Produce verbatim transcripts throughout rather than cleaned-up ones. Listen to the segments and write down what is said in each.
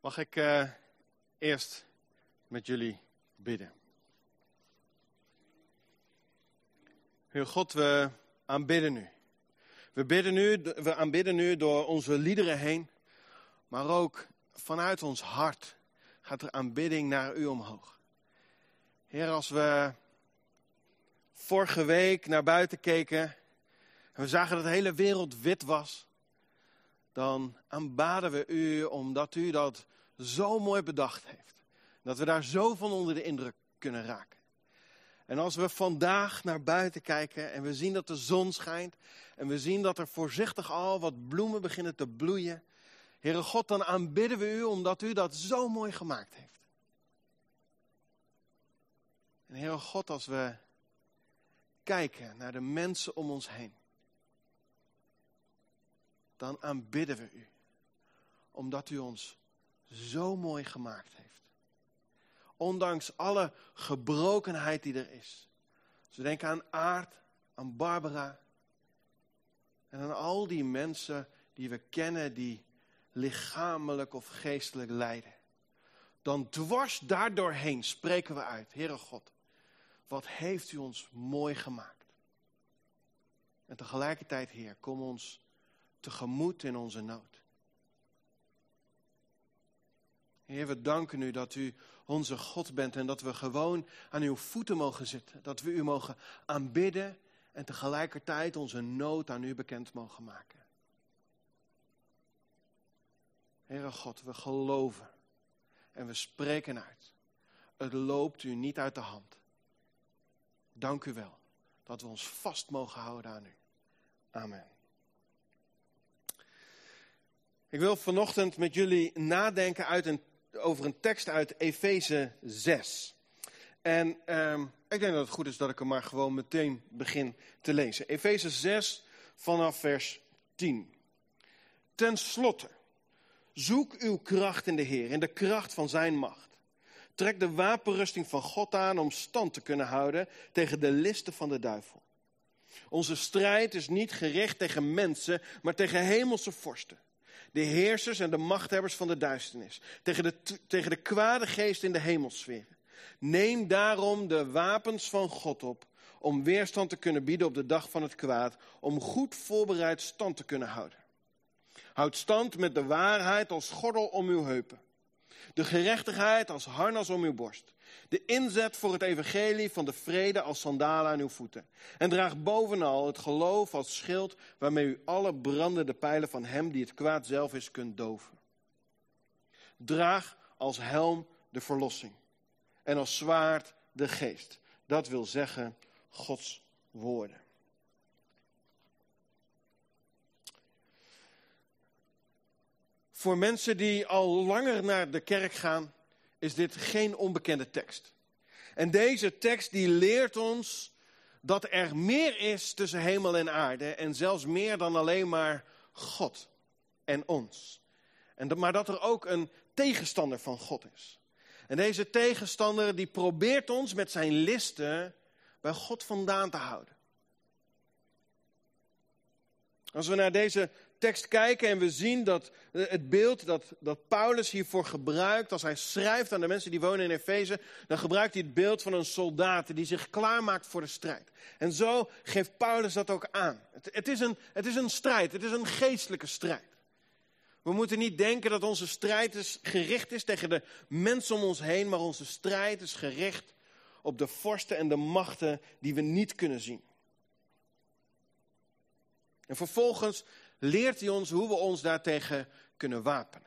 Mag ik uh, eerst met jullie bidden. Heer God, we aanbidden u. We, bidden u. we aanbidden u door onze liederen heen, maar ook vanuit ons hart gaat er aanbidding naar u omhoog. Heer, als we vorige week naar buiten keken en we zagen dat de hele wereld wit was, dan aanbaden we u omdat u dat zo mooi bedacht heeft. Dat we daar zo van onder de indruk kunnen raken. En als we vandaag naar buiten kijken en we zien dat de zon schijnt en we zien dat er voorzichtig al wat bloemen beginnen te bloeien. Heere God, dan aanbidden we u omdat u dat zo mooi gemaakt heeft. En Heere God, als we kijken naar de mensen om ons heen, dan aanbidden we u. Omdat u ons zo mooi gemaakt heeft. Ondanks alle gebrokenheid die er is. Dus we denken aan Aart, aan Barbara. En aan al die mensen die we kennen die lichamelijk of geestelijk lijden. Dan dwars daardoorheen spreken we uit. Heere God, wat heeft u ons mooi gemaakt. En tegelijkertijd, Heer, kom ons tegemoet in onze nood. Heer, we danken u dat u onze God bent en dat we gewoon aan uw voeten mogen zitten. Dat we u mogen aanbidden en tegelijkertijd onze nood aan u bekend mogen maken. Heere God, we geloven en we spreken uit. Het loopt u niet uit de hand. Dank u wel dat we ons vast mogen houden aan u. Amen. Ik wil vanochtend met jullie nadenken uit een, over een tekst uit Efeze zes. En um, ik denk dat het goed is dat ik hem maar gewoon meteen begin te lezen. Efeze zes vanaf vers tien. Ten slotte, zoek uw kracht in de Heer, in de kracht van zijn macht. Trek de wapenrusting van God aan om stand te kunnen houden tegen de listen van de duivel. Onze strijd is niet gericht tegen mensen, maar tegen hemelse vorsten. De heersers en de machthebbers van de duisternis. Tegen de, tegen de kwade geest in de hemelsferen. Neem daarom de wapens van God op. Om weerstand te kunnen bieden op de dag van het kwaad. Om goed voorbereid stand te kunnen houden. Houd stand met de waarheid als gordel om uw heupen. De gerechtigheid als harnas om uw borst. De inzet voor het evangelie van de vrede als sandalen aan uw voeten. En draag bovenal het geloof als schild waarmee u alle brandende pijlen van hem die het kwaad zelf is kunt doven. Draag als helm de verlossing. En als zwaard de geest. Dat wil zeggen Gods woorden. Voor mensen die al langer naar de kerk gaan, is dit geen onbekende tekst. En deze tekst die leert ons dat er meer is tussen hemel en aarde. En zelfs meer dan alleen maar God en ons. En dat, maar dat er ook een tegenstander van God is. En deze tegenstander die probeert ons met zijn listen bij God vandaan te houden. Als we naar deze tekst kijken en we zien dat het beeld dat, dat Paulus hiervoor gebruikt, als hij schrijft aan de mensen die wonen in Efeze, dan gebruikt hij het beeld van een soldaat die zich klaarmaakt voor de strijd. En zo geeft Paulus dat ook aan. Het, het, is een, het is een strijd, het is een geestelijke strijd. We moeten niet denken dat onze strijd is gericht is tegen de mensen om ons heen, maar onze strijd is gericht op de vorsten en de machten die we niet kunnen zien. En vervolgens leert hij ons hoe we ons daartegen kunnen wapenen.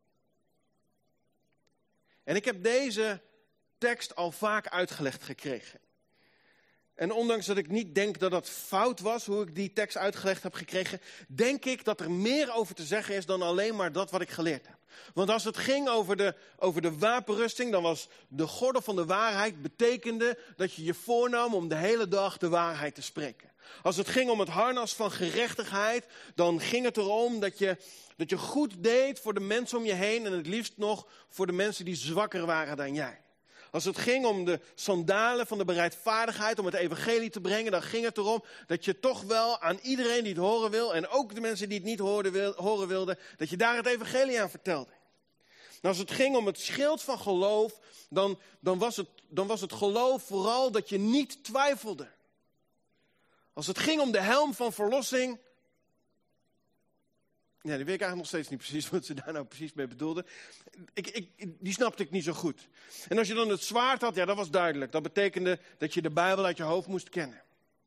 En ik heb deze tekst al vaak uitgelegd gekregen. En ondanks dat ik niet denk dat dat fout was, hoe ik die tekst uitgelegd heb gekregen, denk ik dat er meer over te zeggen is dan alleen maar dat wat ik geleerd heb. Want als het ging over de, over de wapenrusting, dan was de gordel van de waarheid betekende dat je je voornam om de hele dag de waarheid te spreken. Als het ging om het harnas van gerechtigheid, dan ging het erom dat je, dat je goed deed voor de mensen om je heen en het liefst nog voor de mensen die zwakker waren dan jij. Als het ging om de sandalen van de bereidvaardigheid om het evangelie te brengen, dan ging het erom dat je toch wel aan iedereen die het horen wil, en ook de mensen die het niet horen, wil, horen wilden, dat je daar het evangelie aan vertelde. En als het ging om het schild van geloof, dan, dan, was het, dan was het geloof vooral dat je niet twijfelde. Als het ging om de helm van verlossing, ja, die weet ik eigenlijk nog steeds niet precies wat ze daar nou precies mee bedoelden. Ik, ik, die snapte ik niet zo goed. En als je dan het zwaard had, ja, dat was duidelijk. Dat betekende dat je de Bijbel uit je hoofd moest kennen.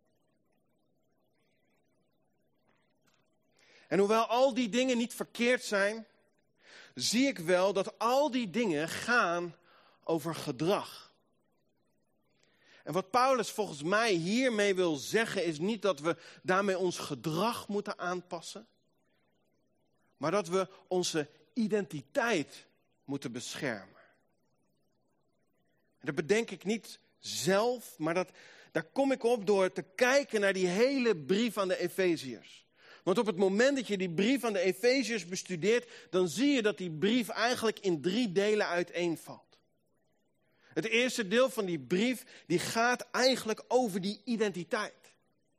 En hoewel al die dingen niet verkeerd zijn, zie ik wel dat al die dingen gaan over gedrag. En wat Paulus volgens mij hiermee wil zeggen is niet dat we daarmee ons gedrag moeten aanpassen, maar dat we onze identiteit moeten beschermen. En dat bedenk ik niet zelf, maar dat, daar kom ik op door te kijken naar die hele brief aan de Efeziërs. Want op het moment dat je die brief aan de Efeziërs bestudeert, dan zie je dat die brief eigenlijk in drie delen uiteenvalt. Het eerste deel van die brief, die gaat eigenlijk over die identiteit.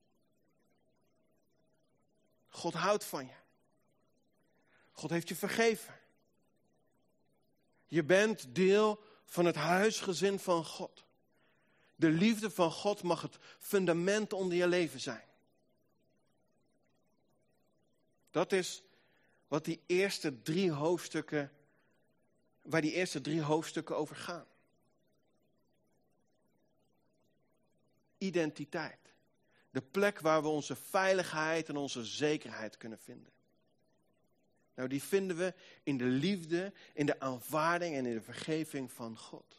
God houdt van je. God heeft je vergeven. Je bent deel van het huisgezin van God. De liefde van God mag het fundament onder je leven zijn. Dat is wat die eerste drie hoofdstukken, waar die eerste drie hoofdstukken over gaan. Identiteit. De plek waar we onze veiligheid en onze zekerheid kunnen vinden. Nou, die vinden we in de liefde, in de aanvaarding en in de vergeving van God.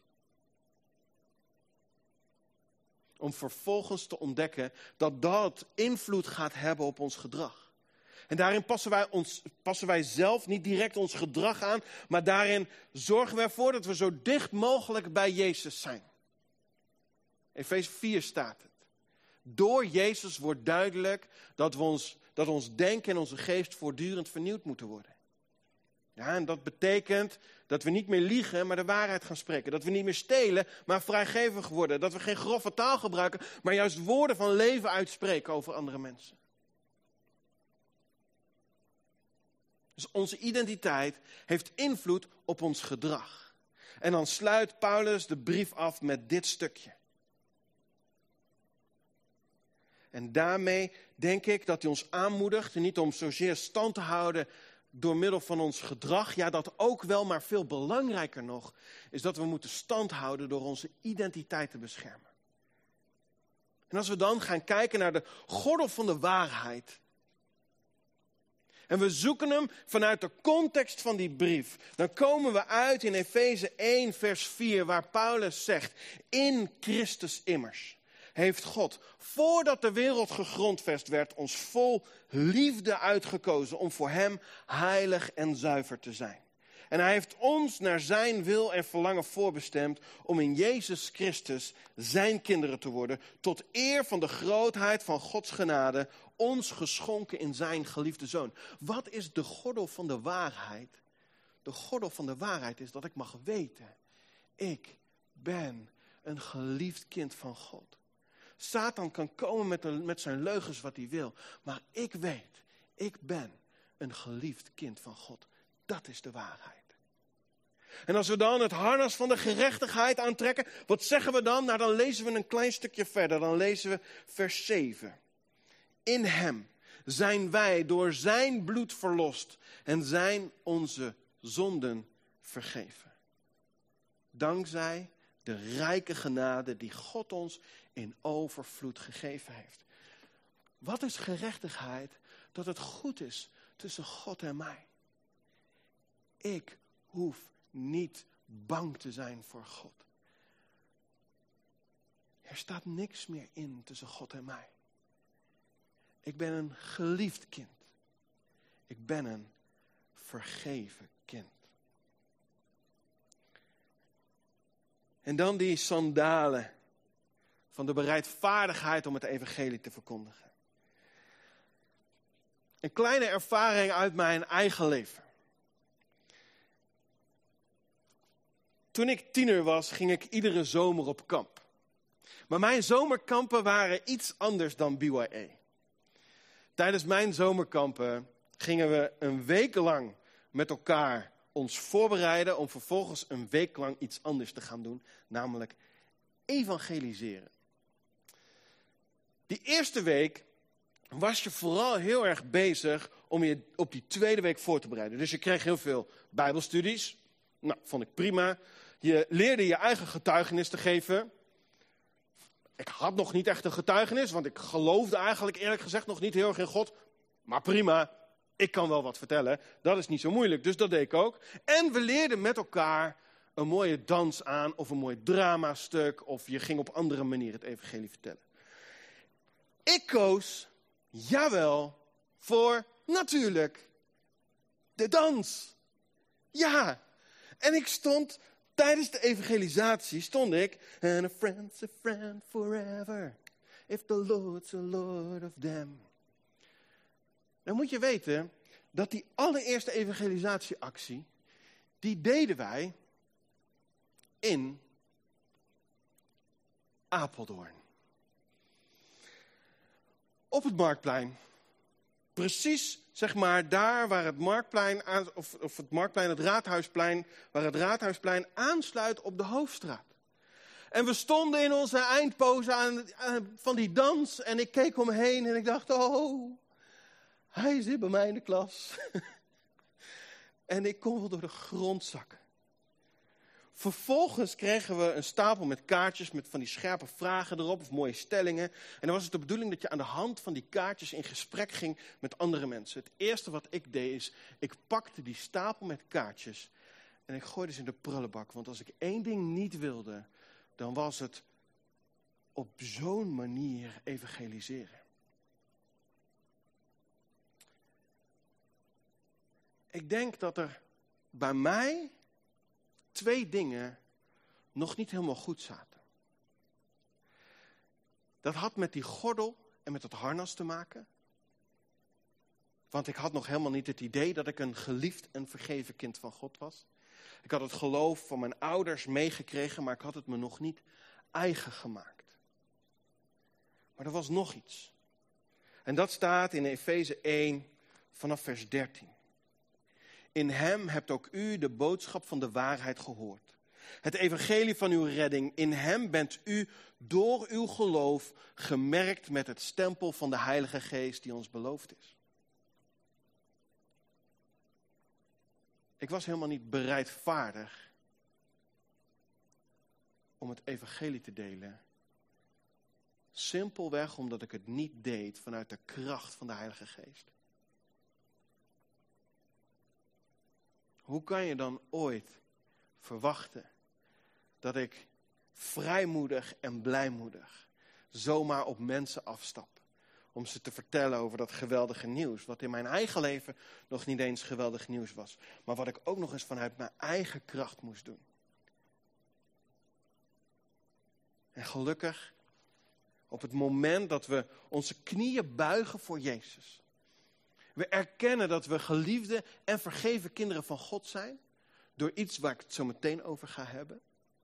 Om vervolgens te ontdekken dat dat invloed gaat hebben op ons gedrag. En daarin passen wij, ons, passen wij zelf niet direct ons gedrag aan, maar daarin zorgen we ervoor dat we zo dicht mogelijk bij Jezus zijn. Efeze vier staat het. Door Jezus wordt duidelijk dat, we ons, dat ons denken en onze geest voortdurend vernieuwd moeten worden. Ja, en dat betekent dat we niet meer liegen, maar de waarheid gaan spreken. Dat we niet meer stelen, maar vrijgevig worden. Dat we geen grove taal gebruiken, maar juist woorden van leven uitspreken over andere mensen. Dus onze identiteit heeft invloed op ons gedrag. En dan sluit Paulus de brief af met dit stukje. En daarmee denk ik dat hij ons aanmoedigt, niet om zozeer stand te houden door middel van ons gedrag. Ja, dat ook wel, maar veel belangrijker nog, is dat we moeten stand houden door onze identiteit te beschermen. En als we dan gaan kijken naar de gordel van de waarheid, en we zoeken hem vanuit de context van die brief, dan komen we uit in Efeze één vers vier, waar Paulus zegt: in Christus immers heeft God, voordat de wereld gegrondvest werd, ons vol liefde uitgekozen om voor hem heilig en zuiver te zijn. En hij heeft ons naar zijn wil en verlangen voorbestemd om in Jezus Christus zijn kinderen te worden, tot eer van de grootheid van Gods genade, ons geschonken in zijn geliefde Zoon. Wat is de gordel van de waarheid? De gordel van de waarheid is dat ik mag weten, ik ben een geliefd kind van God. Satan kan komen met, de, met zijn leugens wat hij wil, maar ik weet, ik ben een geliefd kind van God. Dat is de waarheid. En als we dan het harnas van de gerechtigheid aantrekken, wat zeggen we dan? Nou, dan lezen we een klein stukje verder. Dan lezen we vers zeven. In hem zijn wij door zijn bloed verlost en zijn onze zonden vergeven. Dankzij de rijke genade die God ons in overvloed gegeven heeft. Wat is gerechtigheid? Dat het goed is tussen God en mij. Ik hoef niet bang te zijn voor God. Er staat niks meer in tussen God en mij. Ik ben een geliefd kind. Ik ben een vergeven kind. En dan die sandalen van de bereidvaardigheid om het evangelie te verkondigen. Een kleine ervaring uit mijn eigen leven. Toen ik tiener was, ging ik iedere zomer op kamp. Maar mijn zomerkampen waren iets anders dan B Y A. Tijdens mijn zomerkampen gingen we een week lang met elkaar ons voorbereiden om vervolgens een week lang iets anders te gaan doen, namelijk evangeliseren. Die eerste week was je vooral heel erg bezig om je op die tweede week voor te bereiden. Dus je kreeg heel veel bijbelstudies. Nou, vond ik prima. Je leerde je eigen getuigenis te geven. Ik had nog niet echt een getuigenis, want ik geloofde eigenlijk eerlijk gezegd nog niet heel erg in God. Maar prima, ik kan wel wat vertellen. Dat is niet zo moeilijk, dus dat deed ik ook. En we leerden met elkaar een mooie dans aan of een mooi dramastuk. Of je ging op andere manier het evangelie vertellen. Ik koos, jawel, voor natuurlijk de dans. Ja, en ik stond tijdens de evangelisatie, stond ik. And a friend's a friend forever, if the Lord's a Lord of them. Dan moet je weten dat die allereerste evangelisatieactie, die deden wij in Apeldoorn. Op het Marktplein. Precies, zeg maar, daar waar het Marktplein, aan, of, of het Marktplein, het Raadhuisplein, waar het Raadhuisplein aansluit op de Hoofdstraat. En we stonden in onze eindpoze aan, aan, van die dans en ik keek om me heen en ik dacht, oh, hij zit bij mij in de klas. En ik kon wel door de grond zakken. Vervolgens kregen we een stapel met kaartjes met van die scherpe vragen erop of mooie stellingen. En dan was het de bedoeling dat je aan de hand van die kaartjes in gesprek ging met andere mensen. Het eerste wat ik deed is, ik pakte die stapel met kaartjes en ik gooide ze in de prullenbak. Want als ik één ding niet wilde, dan was het op zo'n manier evangeliseren. Ik denk dat er bij mij twee dingen nog niet helemaal goed zaten. Dat had met die gordel en met het harnas te maken. Want ik had nog helemaal niet het idee dat ik een geliefd en vergeven kind van God was. Ik had het geloof van mijn ouders meegekregen, maar ik had het me nog niet eigen gemaakt. Maar er was nog iets. En dat staat in Efeze één vanaf vers dertien. In hem hebt ook u de boodschap van de waarheid gehoord. Het evangelie van uw redding. In hem bent u door uw geloof gemerkt met het stempel van de Heilige Geest die ons beloofd is. Ik was helemaal niet bereidvaardig om het evangelie te delen. Simpelweg omdat ik het niet deed vanuit de kracht van de Heilige Geest. Hoe kan je dan ooit verwachten dat ik vrijmoedig en blijmoedig zomaar op mensen afstap om ze te vertellen over dat geweldige nieuws, wat in mijn eigen leven nog niet eens geweldig nieuws was, maar wat ik ook nog eens vanuit mijn eigen kracht moest doen. En gelukkig, op het moment dat we onze knieën buigen voor Jezus, we erkennen dat we geliefde en vergeven kinderen van God zijn, door iets waar ik het zo meteen over ga hebben,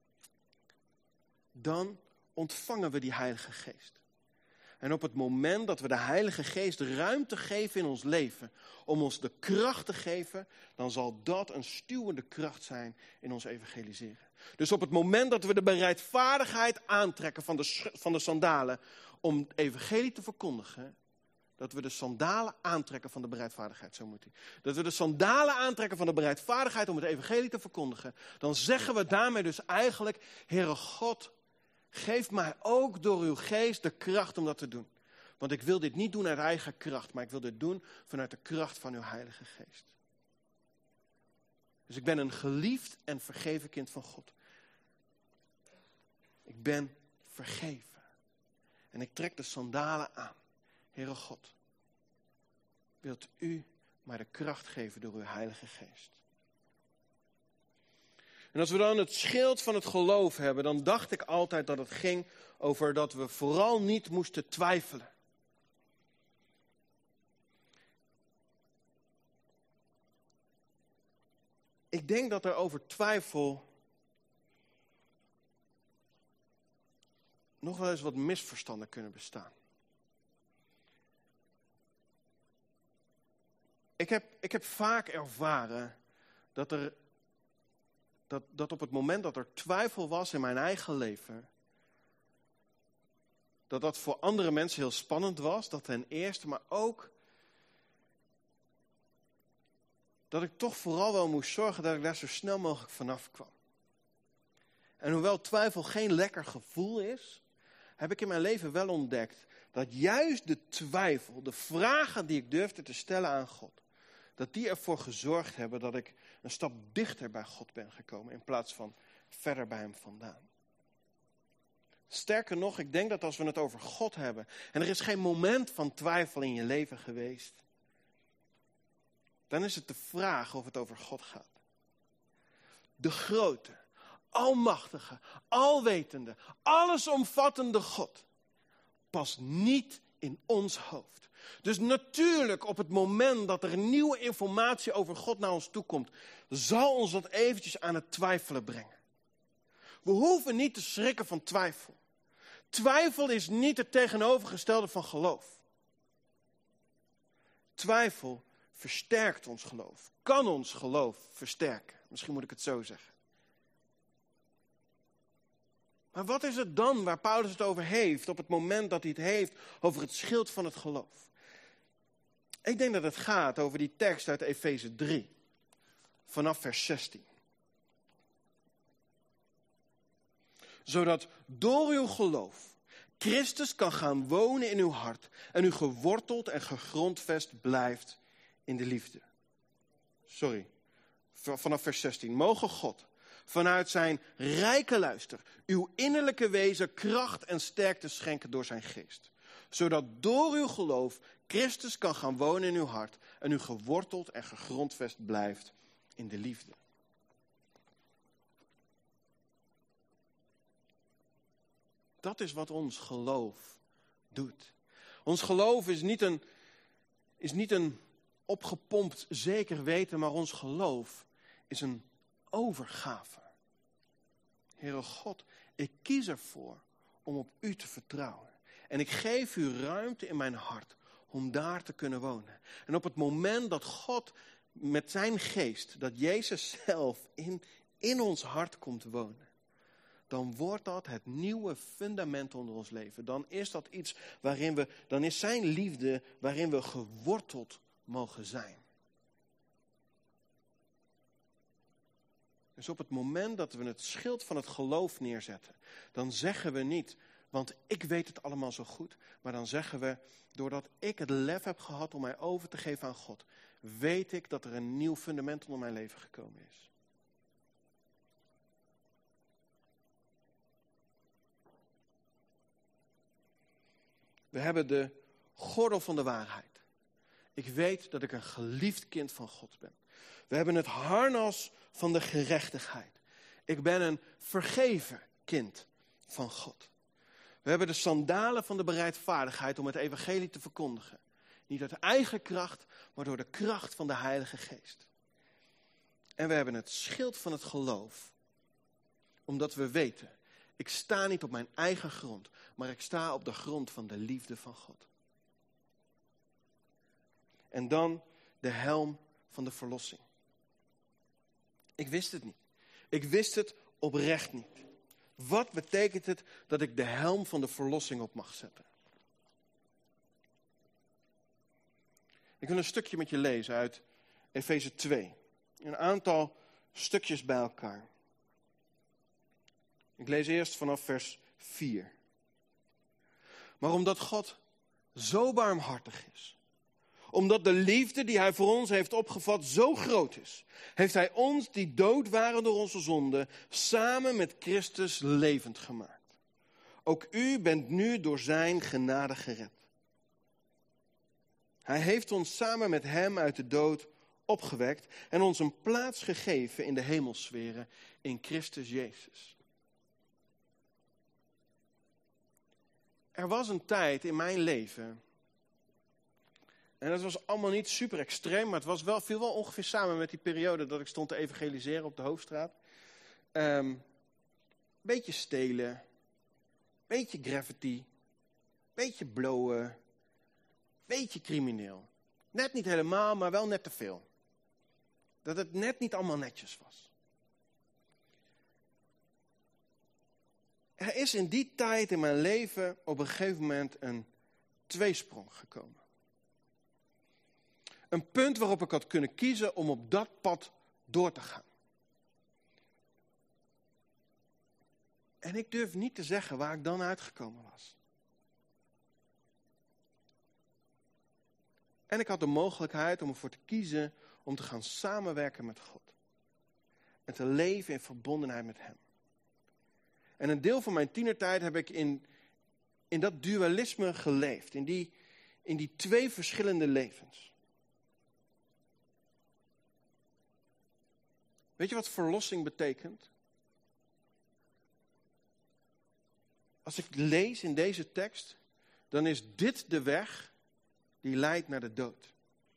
dan ontvangen we die Heilige Geest. En op het moment dat we de Heilige Geest ruimte geven in ons leven, om ons de kracht te geven, dan zal dat een stuwende kracht zijn in ons evangeliseren. Dus op het moment dat we de bereidvaardigheid aantrekken van de, van de sandalen om het evangelie te verkondigen, dat we de sandalen aantrekken van de bereidvaardigheid, zo moet hij. Dat we de sandalen aantrekken van de bereidvaardigheid om het evangelie te verkondigen, dan zeggen we daarmee dus eigenlijk, Heere God, geef mij ook door uw geest de kracht om dat te doen. Want ik wil dit niet doen uit eigen kracht, maar ik wil dit doen vanuit de kracht van uw Heilige Geest. Dus ik ben een geliefd en vergeven kind van God. Ik ben vergeven. En ik trek de sandalen aan. Heere God, wilt u mij de kracht geven door uw Heilige Geest? En als we dan het schild van het geloof hebben, dan dacht ik altijd dat het ging over dat we vooral niet moesten twijfelen. Ik denk dat er over twijfel nog wel eens wat misverstanden kunnen bestaan. Ik heb, ik heb vaak ervaren dat, er, dat, dat op het moment dat er twijfel was in mijn eigen leven, dat dat voor andere mensen heel spannend was, dat ten eerste, maar ook dat ik toch vooral wel moest zorgen dat ik daar zo snel mogelijk vanaf kwam. En hoewel twijfel geen lekker gevoel is, heb ik in mijn leven wel ontdekt dat juist de twijfel, de vragen die ik durfde te stellen aan God, dat die ervoor gezorgd hebben dat ik een stap dichter bij God ben gekomen in plaats van verder bij hem vandaan. Sterker nog, ik denk dat als we het over God hebben en er is geen moment van twijfel in je leven geweest, dan is het de vraag of het over God gaat. De grote, almachtige, alwetende, allesomvattende God past niet in ons hoofd. Dus natuurlijk op het moment dat er nieuwe informatie over God naar ons toe komt, zal ons dat eventjes aan het twijfelen brengen. We hoeven niet te schrikken van twijfel. Twijfel is niet het tegenovergestelde van geloof. Twijfel versterkt ons geloof, kan ons geloof versterken. Misschien moet ik het zo zeggen. Maar wat is het dan waar Paulus het over heeft op het moment dat hij het heeft over het schild van het geloof? Ik denk dat het gaat over die tekst uit Efeze drie, vanaf vers zestien. Zodat door uw geloof Christus kan gaan wonen in uw hart en u geworteld en gegrondvest blijft in de liefde. Sorry, vanaf vers zestien. Mogen God vanuit zijn rijke luister uw innerlijke wezen kracht en sterkte schenken door zijn geest. Zodat door uw geloof Christus kan gaan wonen in uw hart en u geworteld en gegrondvest blijft in de liefde. Dat is wat ons geloof doet. Ons geloof is niet een, is niet een opgepompt zeker weten, maar ons geloof is een overgave. Heere God, ik kies ervoor om op u te vertrouwen. En ik geef u ruimte in mijn hart om daar te kunnen wonen. En op het moment dat God met zijn geest, dat Jezus zelf in, in ons hart komt wonen, dan wordt dat het nieuwe fundament onder ons leven. Dan is dat iets waarin we, dan is zijn liefde waarin we geworteld mogen zijn. Dus op het moment dat we het schild van het geloof neerzetten, dan zeggen we niet, want ik weet het allemaal zo goed, maar dan zeggen we, doordat ik het lef heb gehad om mij over te geven aan God, weet ik dat er een nieuw fundament onder mijn leven gekomen is. We hebben de gordel van de waarheid. Ik weet dat ik een geliefd kind van God ben. We hebben het harnas van de gerechtigheid. Ik ben een vergeven kind van God. We hebben de sandalen van de bereidvaardigheid om het evangelie te verkondigen. Niet uit eigen kracht, maar door de kracht van de Heilige Geest. En we hebben het schild van het geloof. Omdat we weten, ik sta niet op mijn eigen grond, maar ik sta op de grond van de liefde van God. En dan de helm van de verlossing. Ik wist het niet. Ik wist het oprecht niet. Wat betekent het dat ik de helm van de verlossing op mag zetten? Ik wil een stukje met je lezen uit Efeze twee. Een aantal stukjes bij elkaar. Ik lees eerst vanaf vers vier. Maar omdat God zo barmhartig is, omdat de liefde die hij voor ons heeft opgevat zo groot is, heeft hij ons die dood waren door onze zonden samen met Christus levend gemaakt. Ook u bent nu door zijn genade gered. Hij heeft ons samen met hem uit de dood opgewekt en ons een plaats gegeven in de hemelsferen in Christus Jezus. Er was een tijd in mijn leven, en dat was allemaal niet super extreem, maar het was wel, viel wel ongeveer samen met die periode dat ik stond te evangeliseren op de Hoofdstraat. Um, beetje stelen, beetje graffiti, beetje blowen, beetje crimineel. Net niet helemaal, maar wel net te veel. Dat het net niet allemaal netjes was. Er is in die tijd in mijn leven op een gegeven moment een tweesprong gekomen. Een punt waarop ik had kunnen kiezen om op dat pad door te gaan. En ik durf niet te zeggen waar ik dan uitgekomen was. En ik had de mogelijkheid om ervoor te kiezen om te gaan samenwerken met God. En te leven in verbondenheid met Hem. En een deel van mijn tienertijd heb ik in, in dat dualisme geleefd. In die, in die twee verschillende levens. Weet je wat verlossing betekent? Als ik lees in deze tekst, dan is dit de weg die leidt naar de dood.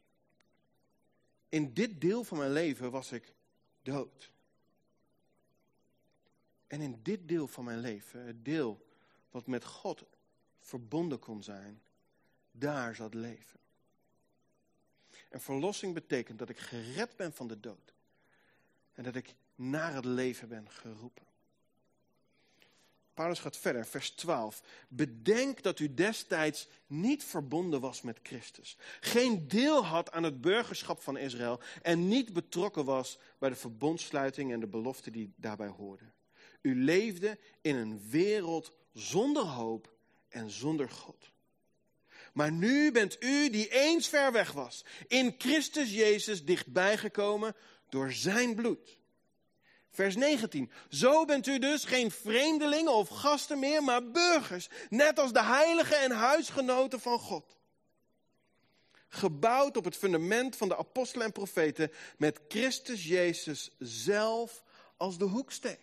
In dit deel van mijn leven was ik dood. En in dit deel van mijn leven, het deel wat met God verbonden kon zijn, daar zat leven. En verlossing betekent dat ik gered ben van de dood. En dat ik naar het leven ben geroepen. Paulus gaat verder, vers twaalf. Bedenk dat u destijds niet verbonden was met Christus. Geen deel had aan het burgerschap van Israël. En niet betrokken was bij de verbondsluiting en de beloften die daarbij hoorden. U leefde in een wereld zonder hoop en zonder God. Maar nu bent u die eens ver weg was, in Christus Jezus dichtbij gekomen door zijn bloed. Vers negentien. Zo bent u dus geen vreemdelingen of gasten meer, maar burgers. Net als de heiligen en huisgenoten van God. Gebouwd op het fundament van de apostelen en profeten. Met Christus Jezus zelf als de hoeksteen.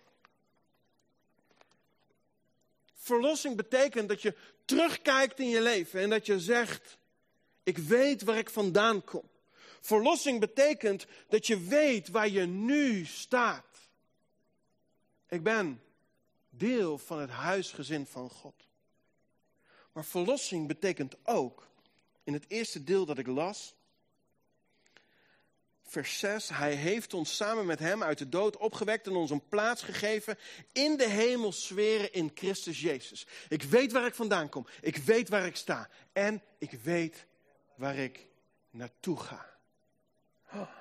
Verlossing betekent dat je terugkijkt in je leven. En dat je zegt, ik weet waar ik vandaan kom. Verlossing betekent dat je weet waar je nu staat. Ik ben deel van het huisgezin van God. Maar verlossing betekent ook, in het eerste deel dat ik las, vers zes, hij heeft ons samen met hem uit de dood opgewekt en ons een plaats gegeven in de hemelsferen in Christus Jezus. Ik weet waar ik vandaan kom, ik weet waar ik sta en ik weet waar ik naartoe ga. Oh.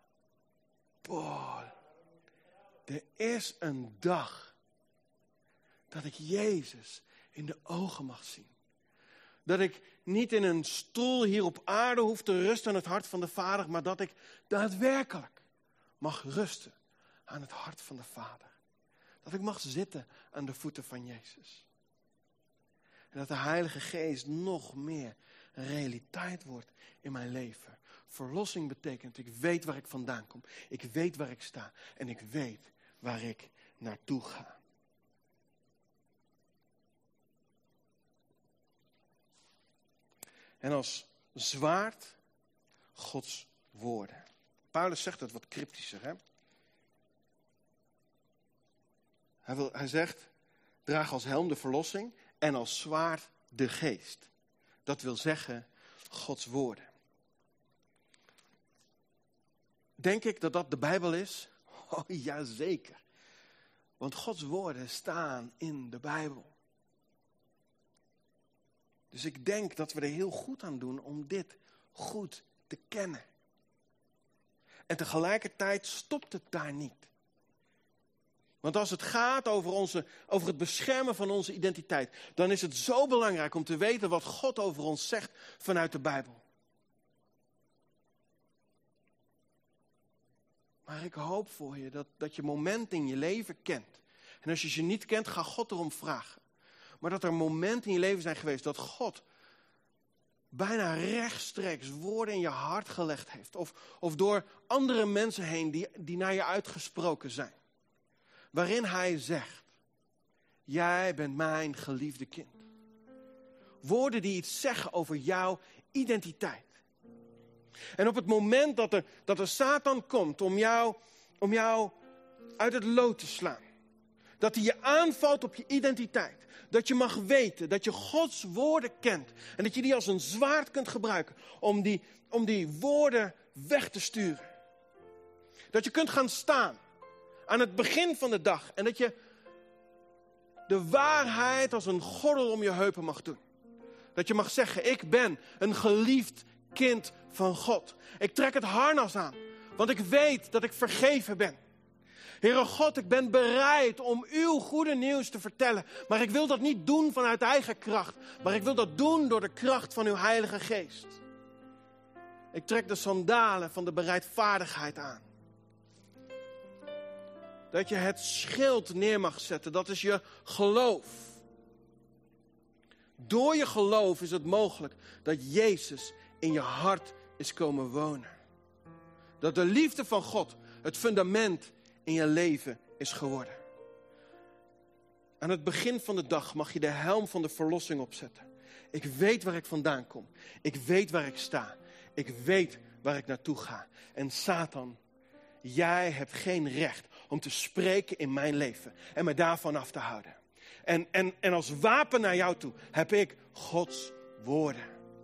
Boah. Er is een dag dat ik Jezus in de ogen mag zien. Dat ik niet in een stoel hier op aarde hoef te rusten aan het hart van de Vader, maar dat ik daadwerkelijk mag rusten aan het hart van de Vader. Dat ik mag zitten aan de voeten van Jezus. En dat de Heilige Geest nog meer een realiteit wordt in mijn leven. Verlossing betekent, ik weet waar ik vandaan kom. Ik weet waar ik sta. En ik weet waar ik naartoe ga. En als zwaard Gods woorden. Paulus zegt het wat cryptischer. Hè? Hij, wil, hij zegt, draag als helm de verlossing en als zwaard de geest. Dat wil zeggen, Gods woorden. Denk ik dat dat de Bijbel is? Oh ja, zeker. Want Gods woorden staan in de Bijbel. Dus ik denk dat we er heel goed aan doen om dit goed te kennen. En tegelijkertijd stopt het daar niet. Want als het gaat over, onze, over het beschermen van onze identiteit, dan is het zo belangrijk om te weten wat God over ons zegt vanuit de Bijbel. Maar ik hoop voor je dat, dat je momenten in je leven kent. En als je ze niet kent, ga God erom vragen. Maar dat er momenten in je leven zijn geweest dat God bijna rechtstreeks woorden in je hart gelegd heeft. Of, of door andere mensen heen die, die naar je uitgesproken zijn. Waarin hij zegt, jij bent mijn geliefde kind. Woorden die iets zeggen over jouw identiteit. En op het moment dat er, dat er Satan komt om jou, om jou uit het lood te slaan. Dat hij je aanvalt op je identiteit. Dat je mag weten dat je Gods woorden kent. En dat je die als een zwaard kunt gebruiken om die, om die woorden weg te sturen. Dat je kunt gaan staan aan het begin van de dag. En dat je de waarheid als een gordel om je heupen mag doen. Dat je mag zeggen, ik ben een geliefd kind van God. Ik trek het harnas aan, want ik weet dat ik vergeven ben. Heere God, ik ben bereid om uw goede nieuws te vertellen. Maar ik wil dat niet doen vanuit eigen kracht. Maar ik wil dat doen door de kracht van uw Heilige Geest. Ik trek de sandalen van de bereidvaardigheid aan. Dat je het schild neer mag zetten, dat is je geloof. Door je geloof is het mogelijk dat Jezus in je hart is komen wonen. Dat de liefde van God het fundament in je leven is geworden. Aan het begin van de dag mag je de helm van de verlossing opzetten. Ik weet waar ik vandaan kom. Ik weet waar ik sta. Ik weet waar ik naartoe ga. En Satan, jij hebt geen recht om te spreken in mijn leven en me daarvan af te houden. En, en, en als wapen naar jou toe heb ik Gods woorden.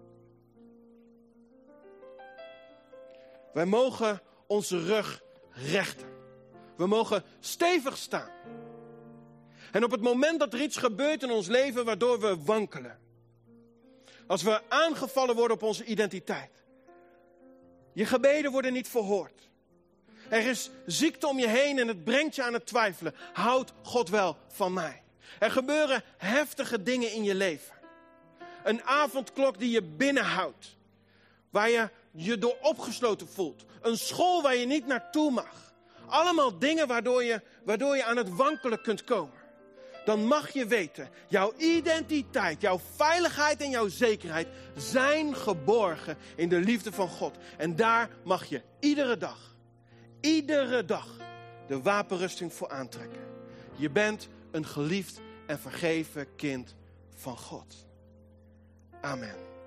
Wij mogen onze rug rechten. We mogen stevig staan. En op het moment dat er iets gebeurt in ons leven waardoor we wankelen. Als we aangevallen worden op onze identiteit. Je gebeden worden niet verhoord. Er is ziekte om je heen en het brengt je aan het twijfelen. Houdt God wel van mij? Er gebeuren heftige dingen in je leven. Een avondklok die je binnenhoudt. Waar je je door opgesloten voelt. Een school waar je niet naartoe mag. Allemaal dingen waardoor je, waardoor je aan het wankelen kunt komen. Dan mag je weten, jouw identiteit, jouw veiligheid en jouw zekerheid zijn geborgen in de liefde van God. En daar mag je iedere dag, iedere dag de wapenrusting voor aantrekken. Je bent een geliefd en vergeven kind van God. Amen.